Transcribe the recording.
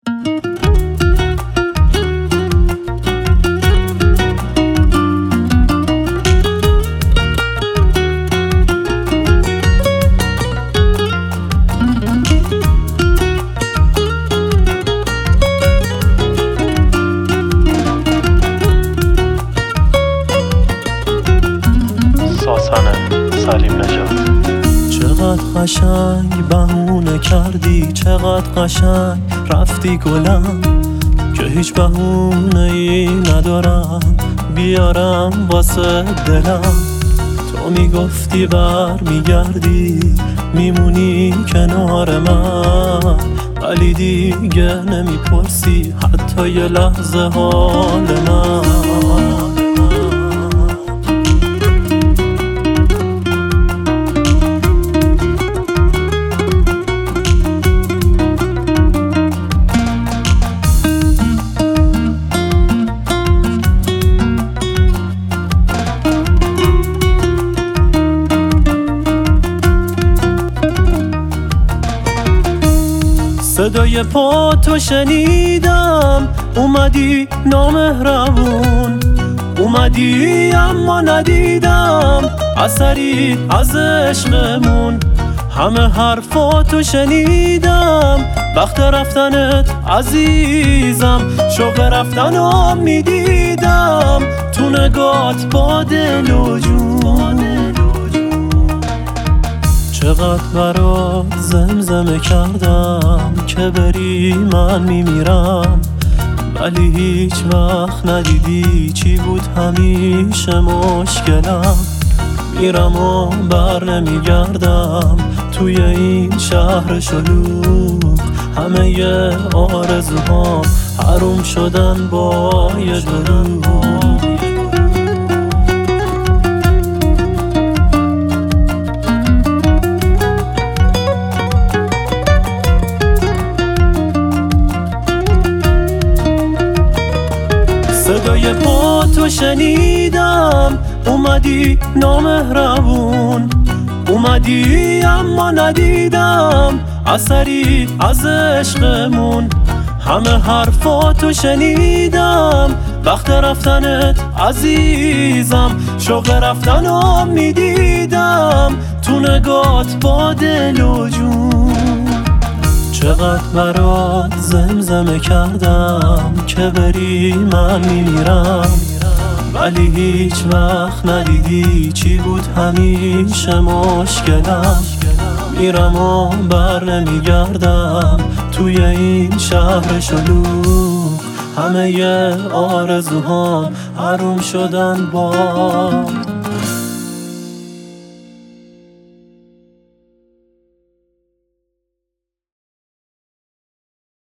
سلیم نژاد. چقدر قشنگ بهونه کردی، چقدر قشنگ رفتی گلم، که هیچ بهونه‌ای ندارم بیارم واسه دلم. تو میگفتی بر میگردی میمونی کنار من، ولی دیگه نمیپرسی حتی یه لحظه حال من. صدای پا تو شنیدم، اومدی نامهربون، اومدی اما ندیدم اثری از عشقمون. همه حرفاتو شنیدم، وقت رفتنت عزیزم، شوق رفتنو میدیدم تو نگات با دل و جون. چقدر برات زمزمه کردم که بری من میمیرم، ولی هیچ وقت ندیدی چی بود همیشه مشکلم. میرم و بر نمیگردم توی این شهر شلوغ، همه ی آرزوهام حروم شدن با یه دروغ. صدای پا تو شنیدم، اومدی نامهربون، اومدی اما ندیدم اثری از عشقمون. همه حرفاتو شنیدم، وقت رفتنت عزیزم، شوق رفتنو میدیدم تو نگات با دل و جون. چقدر برات زمزمه کردم که بری من میمیرم، ولی هیچ وقت ندیدی چی بود همیشه مشکلم. میرم و بر نمیگردم توی این شهر شلوغ، همه ی آرزوهام حروم شدن با